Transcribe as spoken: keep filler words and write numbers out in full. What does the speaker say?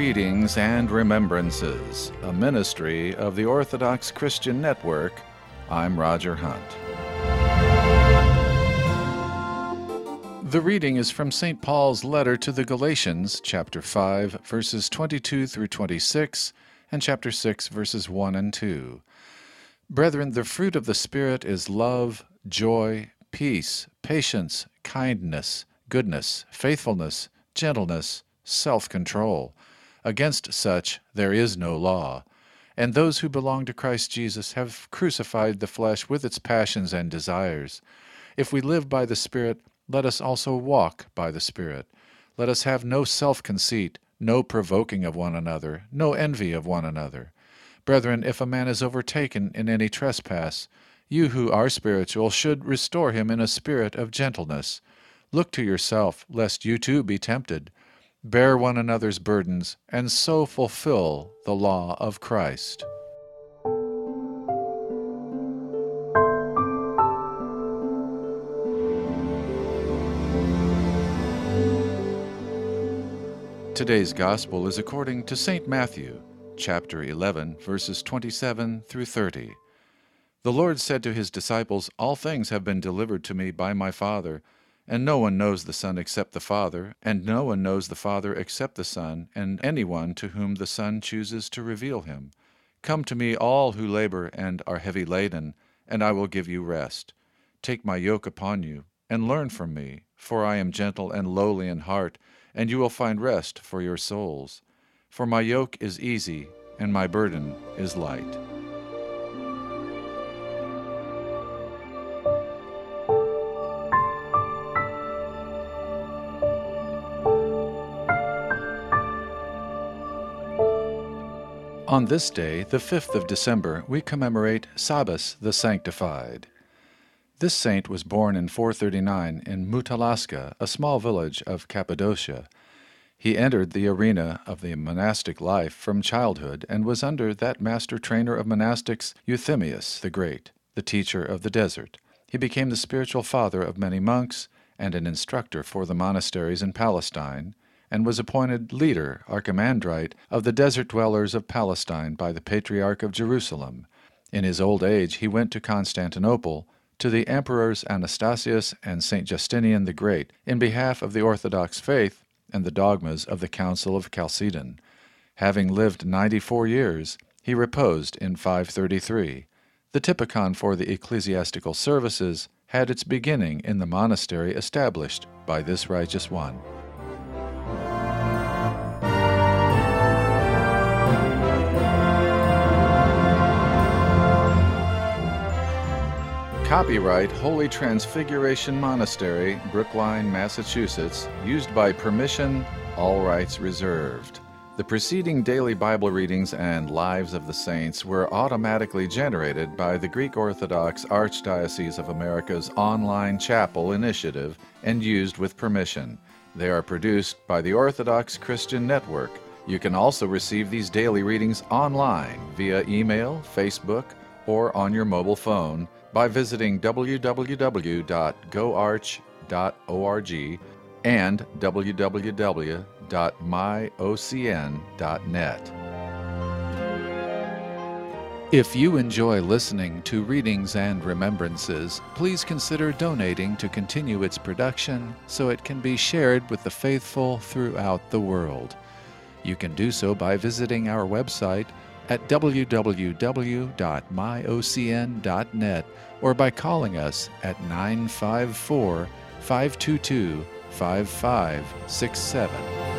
Readings and Remembrances, a ministry of the Orthodox Christian Network. I'm Roger Hunt. The reading is from Saint Paul's letter to the Galatians, chapter five, verses twenty-two through twenty-six, and chapter six, verses one and two. Brethren, the fruit of the Spirit is love, joy, peace, patience, kindness, goodness, faithfulness, gentleness, self-control. Against such there is no law. And those who belong to Christ Jesus have crucified the flesh with its passions and desires. If we live by the Spirit, let us also walk by the Spirit. Let us have no self-conceit, no provoking of one another, no envy of one another. Brethren, if a man is overtaken in any trespass, you who are spiritual should restore him in a spirit of gentleness. Look to yourself, lest you too be tempted. Bear one another's burdens, and so fulfill the law of Christ. Today's Gospel is according to Saint Matthew, chapter eleven, verses twenty-seven through thirty. The Lord said to his disciples, "All things have been delivered to me by my Father, and no one knows the Son except the Father, and no one knows the Father except the Son, and anyone to whom the Son chooses to reveal him. Come to me, all who labor and are heavy laden, and I will give you rest. Take my yoke upon you, and learn from me, for I am gentle and lowly in heart, and you will find rest for your souls. For my yoke is easy, and my burden is light." On this day, the fifth of December, we commemorate Sabas the Sanctified. This saint was born in four thirty-nine in Mutalaska, a small village of Cappadocia. He entered the arena of the monastic life from childhood and was under that master trainer of monastics, Euthymius the Great, the teacher of the desert. He became the spiritual father of many monks and an instructor for the monasteries in Palestine, and was appointed leader, archimandrite, of the desert dwellers of Palestine by the Patriarch of Jerusalem. In his old age he went to Constantinople, to the emperors Anastasius and Saint Justinian the Great, in behalf of the Orthodox faith and the dogmas of the Council of Chalcedon. Having lived ninety-four years, he reposed in five thirty-three. The typicon for the ecclesiastical services had its beginning in the monastery established by this righteous one. Copyright Holy Transfiguration Monastery, Brookline, Massachusetts, used by permission, all rights reserved. The preceding daily Bible readings and Lives of the Saints were automatically generated by the Greek Orthodox Archdiocese of America's online chapel initiative and used with permission. They are produced by the Orthodox Christian Network. You can also receive these daily readings online via email, Facebook, or on your mobile phone by visiting w w w dot go arch dot org and w w w dot my o c n dot net. If you enjoy listening to Readings and Remembrances, please consider donating to continue its production so it can be shared with the faithful throughout the world. You can do so by visiting our website at w w w dot my o c n dot net or by calling us at nine five four, five two two, five five six seven.